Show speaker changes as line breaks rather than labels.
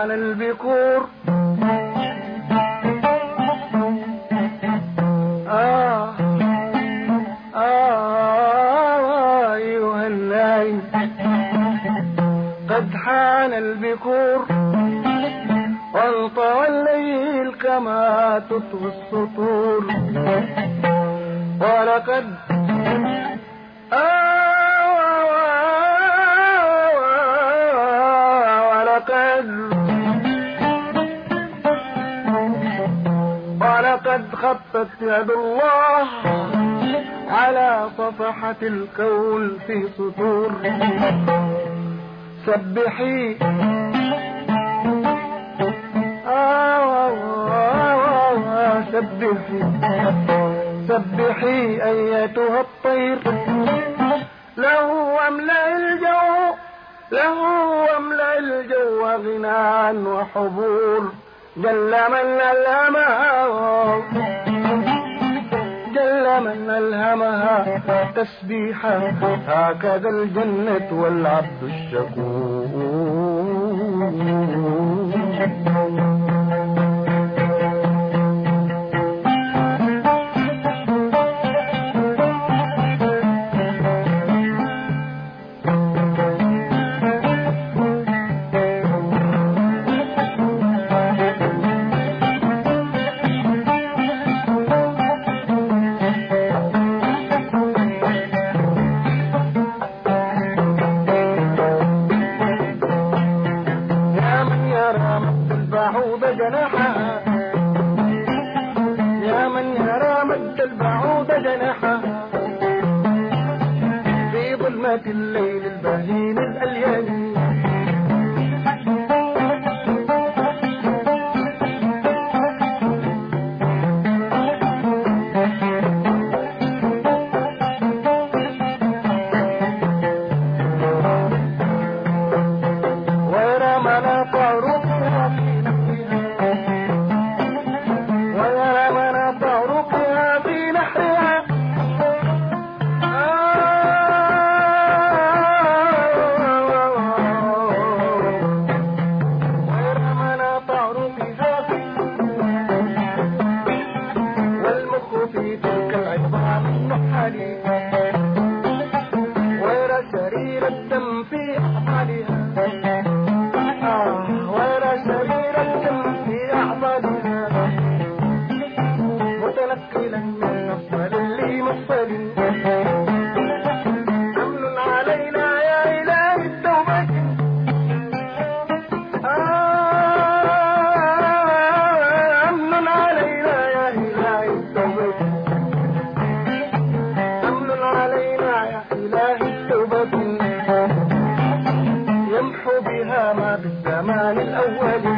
حان البكور أيها النايم قد حان البكور وانطوى الليل كما تطوي السطور ولقد ولقد خطت يد الله على صفحة الكون في سطور سبحي سبحي أيتها الطير له أملأ الجو غناء وحبور جل من ألهمها تسبيحا هكذا الجنة والعبد الشكور يا من يرى مد البعوض جناحها في ظلمة الليل البهين الأليان ويرى مناطع ركبها في نفسها في تلك العظام النحالي ويرى سرير الدم في أعضالها ويرى سرير الدم في أعضالها متنقلا من مفصل لمفصل أمن علينا يا إله التوبة أمن علينا يا إله التوبة علينا يا إله التوبة يمحو بها ما بالزمان الأول